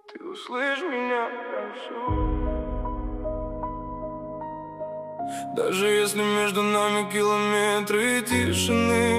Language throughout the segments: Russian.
Ты услышь меня, прошу. Даже если между нами километры тишины,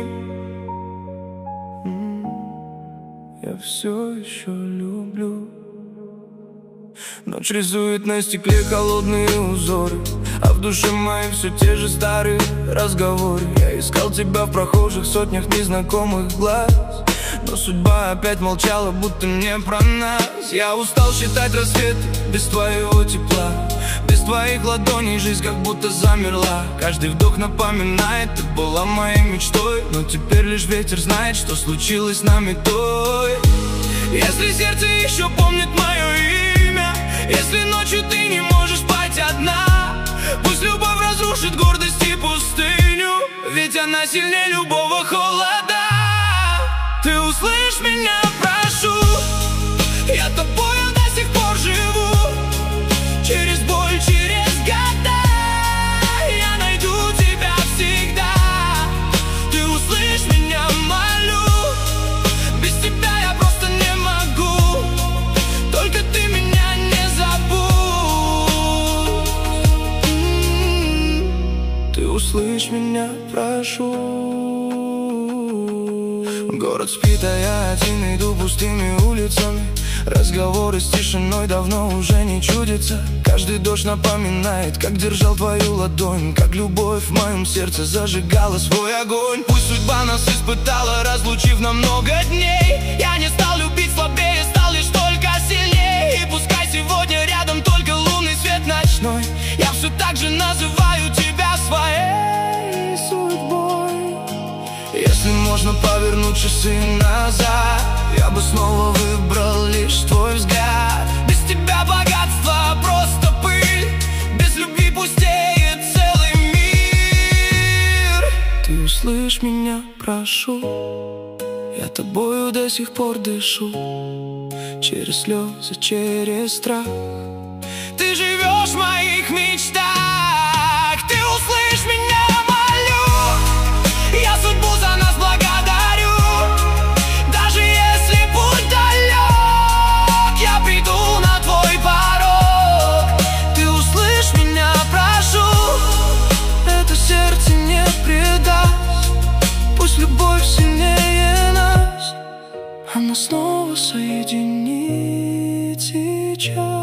я все еще люблю. Ночь рисует на стекле холодные узоры, а в душе моей все те же старые разговоры. Я искал тебя в прохожих сотнях незнакомых глаз, но судьба опять молчала, будто не про нас. Я устал считать рассветы без твоего тепла, без твоих ладоней жизнь как будто замерла. Каждый вдох напоминает, ты была моей мечтой, но теперь лишь ветер знает, что случилось с нами той. Если сердце еще помнит мое имя, если ночью ты не можешь спать одна, пусть любовь разрушит гордость и пустыню, ведь она сильнее любого холода. Ты услышь меня, прошу, я тобою до сих пор живу. Через боль, через года я найду тебя всегда. Ты услышь меня, молю, без тебя я просто не могу. Только ты меня не забудь. Ты услышь меня, прошу. Город спит, а я один иду пустыми улицами. Разговоры с тишиной давно уже не чудятся. Каждый дождь напоминает, как держал твою ладонь, как любовь в моем сердце зажигала свой огонь. Пусть судьба нас испытала, разлучив на много дней, я не стал любить слабее, стал лишь только сильнее. И пускай сегодня рядом только лунный свет ночной, я все так же называю тебя своей судьбой. Если можно повернуть часы назад, я бы снова выбрал лишь твой взгляд. Без тебя богатство просто пыль, без любви пустеет целый мир. Ты услышь меня, прошу, я тобою до сих пор дышу. Через слезы, через страх ты живешь в моих мечтах. Ты услышь меня, молю, я судьбу за нас благодарю. Даже если путь далек, я приду на твой порог. Ты услышь меня, прошу, это сердце не предаст. Пусть любовь сильнее нас, она снова соединит сейчас.